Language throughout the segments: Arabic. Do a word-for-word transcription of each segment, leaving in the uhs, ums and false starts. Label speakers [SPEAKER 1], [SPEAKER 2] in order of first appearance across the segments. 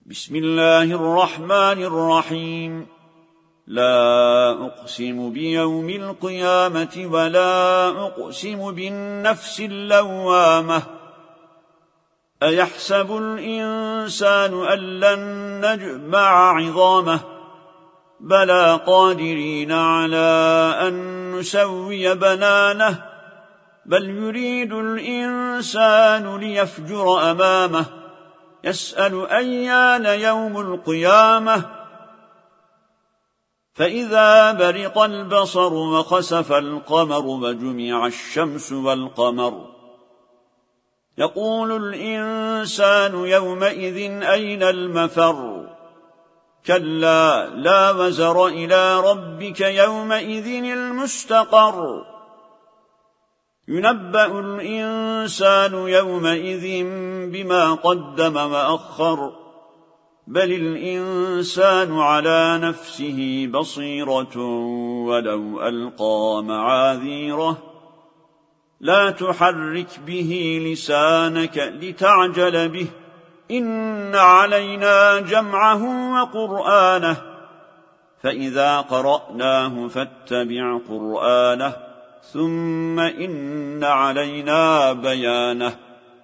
[SPEAKER 1] بسم الله الرحمن الرحيم. لا أقسم بيوم القيامة ولا أقسم بالنفس اللوامة. أيحسب الإنسان أن لن نجمع عظامه بلى قادرين على أن نسوي بنانه بل يريد الإنسان ليفجر أمامه يسأل أيان يوم القيامة فإذا برق البصر وخسف القمر وجمع الشمس والقمر يقول الإنسان يومئذ أين المفر كلا لا وزر إلى ربك يومئذ المستقر ينبأ الإنسان يومئذ بما قدم وأخر بل الإنسان على نفسه بصيرة ولو ألقى معاذيره لا تحرك به لسانك لتعجل به إن علينا جمعه وقرآنه فإذا قرأناه فاتبع قرآنه ثم إن علينا بيانه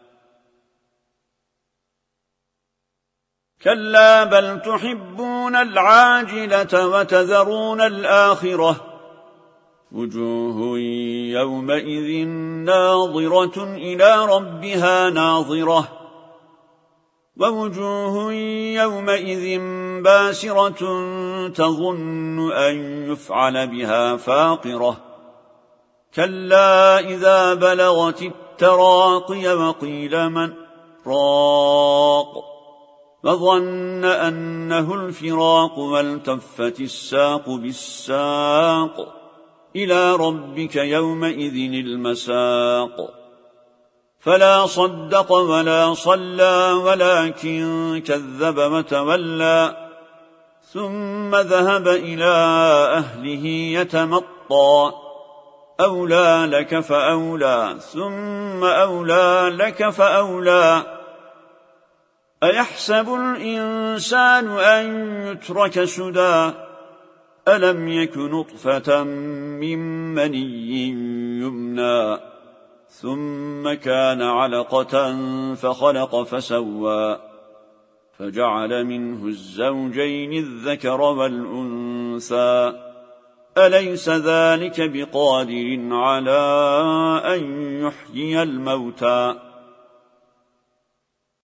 [SPEAKER 1] كلا بل تحبون العاجلة وتذرون الآخرة وجوه يومئذ ناظرة إلى ربها ناظرة ووجوه يومئذ باسرة تظن أن يفعل بها فاقرة كلا إذا بلغت التراقي وقيل من راق وظن أنه الفراق والتفت الساق بالساق إلى ربك يومئذ المساق فلا صدق ولا صلى ولكن كذب وتولى ثم ذهب إلى أهله يتمطى أولى لك فأولى ثم أولى لك فأولى أيحسب الإنسان أن يترك سدى ألم يك نطفة من مني يمنى ثم كان علقة فخلق فسوى فجعل منه الزوجين الذكر والأنثى أليس ذلك بقادر على أن يحيي الموتى